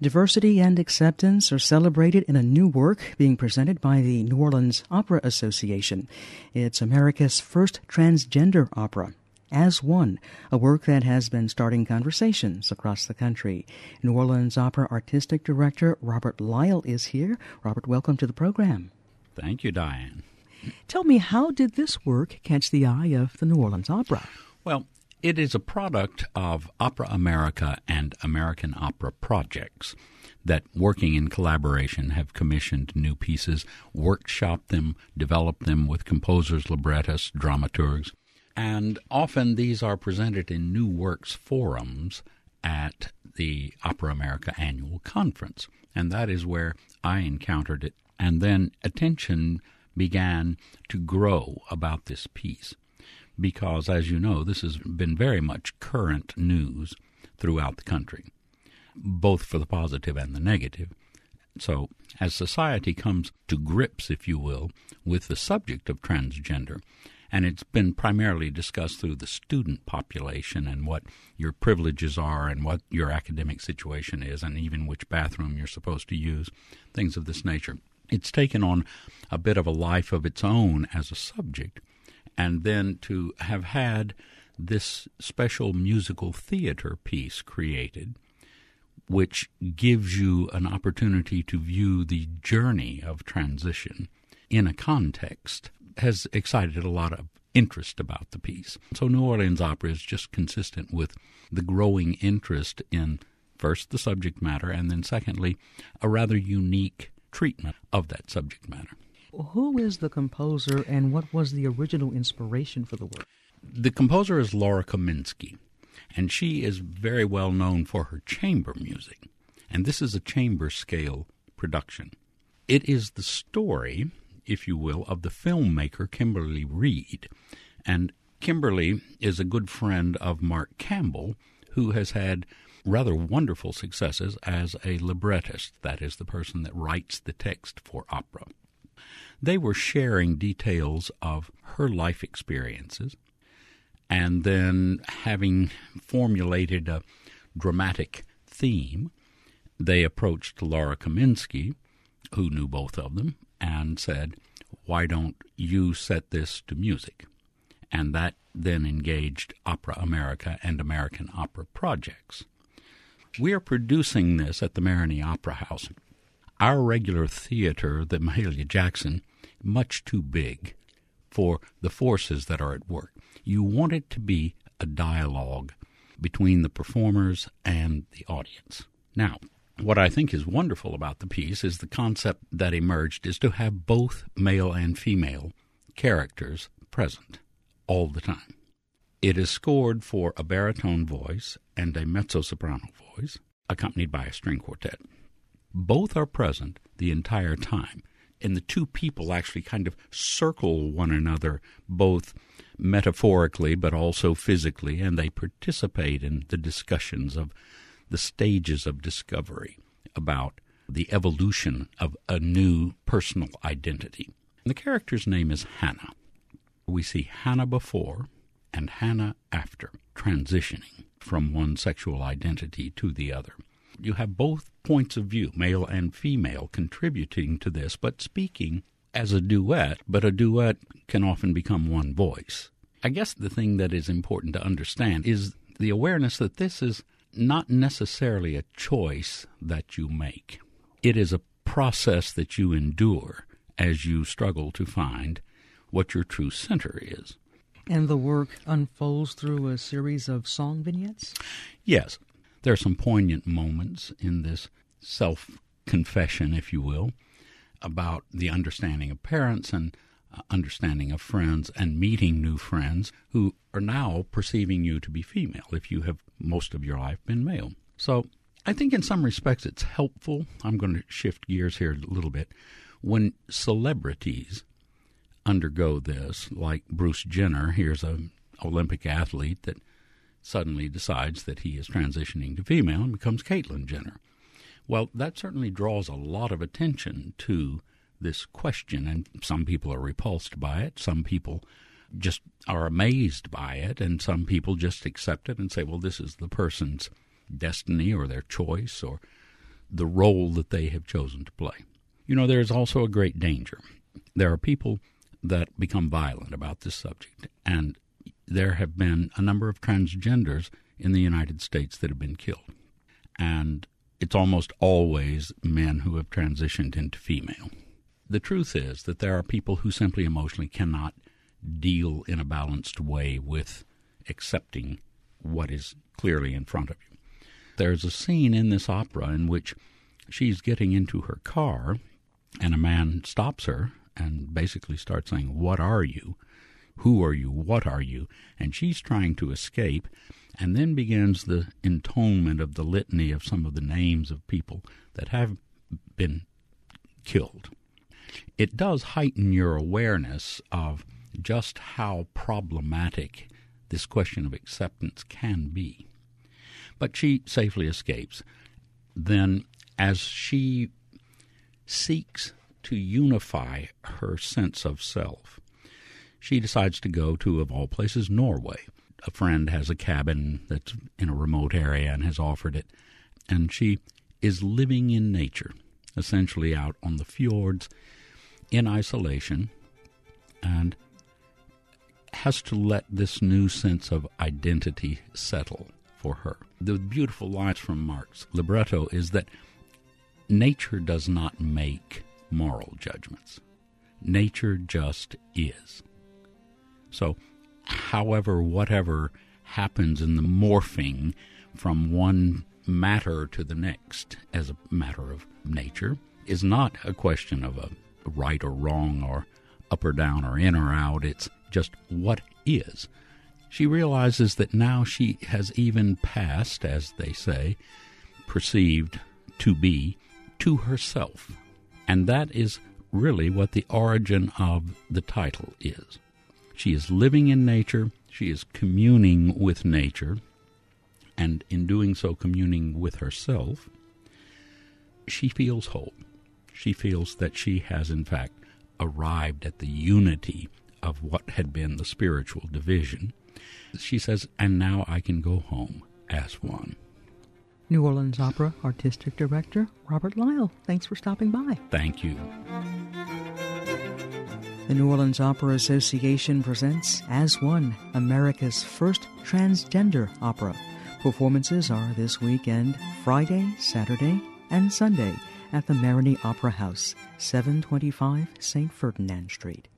Diversity and acceptance are celebrated in a new work being presented by the New Orleans Opera Association. It's America's first transgender opera, As One, a work that has been starting conversations across the country. New Orleans Opera Artistic Director Robert Lyle is here. Robert, welcome to the program. Thank you, Diane. Tell me, how did this work catch the eye of the New Orleans Opera? Well, it is a product of Opera America and American Opera projects that, working in collaboration, have commissioned new pieces, workshopped them, developed them with composers, librettists, dramaturgs, and often these are presented in New Works forums at the Opera America annual conference, and that is where I encountered it, and then attention began to grow about this piece. Because, as you know, this has been very much current news throughout the country, both for the positive and the negative. So, as society comes to grips, if you will, with the subject of transgender, and it's been primarily discussed through the student population and what your privileges are and what your academic situation is and even which bathroom you're supposed to use, things of this nature, it's taken on a bit of a life of its own as a subject. And then to have had this special musical theater piece created, which gives you an opportunity to view the journey of transition in a context, has excited a lot of interest about the piece. So New Orleans Opera is just consistent with the growing interest in, first, the subject matter, and then secondly, a rather unique treatment of that subject matter. Who is the composer, and what was the original inspiration for the work? The composer is Laura Kaminsky, and she is very well known for her chamber music, and this is a chamber scale production. It is the story, if you will, of the filmmaker Kimberly Reed, and Kimberly is a good friend of Mark Campbell, who has had rather wonderful successes as a librettist, that is, the person that writes the text for opera. They were sharing details of her life experiences, and then having formulated a dramatic theme, they approached Laura Kaminsky, who knew both of them, and said, "Why don't you set this to music?" And that then engaged Opera America and American Opera projects. We are producing this at the Marigny Opera House. Our regular theater, the Mahalia Jackson, much too big for the forces that are at work. You want it to be a dialogue between the performers and the audience. Now, what I think is wonderful about the piece is the concept that emerged is to have both male and female characters present all the time. It is scored for a baritone voice and a mezzo-soprano voice, accompanied by a string quartet. Both are present the entire time, and the two people actually kind of circle one another, both metaphorically but also physically, and they participate in the discussions of the stages of discovery about the evolution of a new personal identity. The character's name is Hannah. We see Hannah before and Hannah after, transitioning from one sexual identity to the other. You have both points of view, male and female, contributing to this, but speaking as a duet, but a duet can often become one voice. I guess the thing that is important to understand is the awareness that this is not necessarily a choice that you make. It is a process that you endure as you struggle to find what your true center is. And the work unfolds through a series of song vignettes? Yes. There are some poignant moments in this self-confession, if you will, about the understanding of parents and understanding of friends and meeting new friends who are now perceiving you to be female if you have most of your life been male. So I think in some respects it's helpful. I'm going to shift gears here a little bit. When celebrities undergo this, like Bruce Jenner, here's an Olympic athlete that suddenly decides that he is transitioning to female and becomes Caitlyn Jenner. Well, that certainly draws a lot of attention to this question, and some people are repulsed by it, some people just are amazed by it, and some people just accept it and say, well, this is the person's destiny or their choice or the role that they have chosen to play. You know, there is also a great danger. There are people that become violent about this subject, and there have been a number of transgenders in the United States that have been killed. And it's almost always men who have transitioned into female. The truth is that there are people who simply emotionally cannot deal in a balanced way with accepting what is clearly in front of you. There's a scene in this opera in which she's getting into her car, and a man stops her and basically starts saying, "What are you? Who are you? What are you?" And she's trying to escape, and then begins the intonement of the litany of some of the names of people that have been killed. It does heighten your awareness of just how problematic this question of acceptance can be. But she safely escapes. Then, as she seeks to unify her sense of self, she decides to go to, of all places, Norway. A friend has a cabin that's in a remote area and has offered it, and she is living in nature, essentially out on the fjords, in isolation, and has to let this new sense of identity settle for her. The beautiful lines from Mark's libretto is that nature does not make moral judgments. Nature just is. So, whatever happens in the morphing from one matter to the next as a matter of nature is not a question of a right or wrong or up or down or in or out. It's just what is. She realizes that now she has even passed, as they say, perceived to be, to herself. And that is really what the origin of the title is. She is living in nature, she is communing with nature, and in doing so, communing with herself. She feels whole. She feels that she has, in fact, arrived at the unity of what had been the spiritual division. She says, and now I can go home as one. New Orleans Opera Artistic Director Robert Lyle, thanks for stopping by. Thank you. The New Orleans Opera Association presents As One, America's first transgender opera. Performances are this weekend, Friday, Saturday, and Sunday at the Marigny Opera House, 725 St. Ferdinand Street.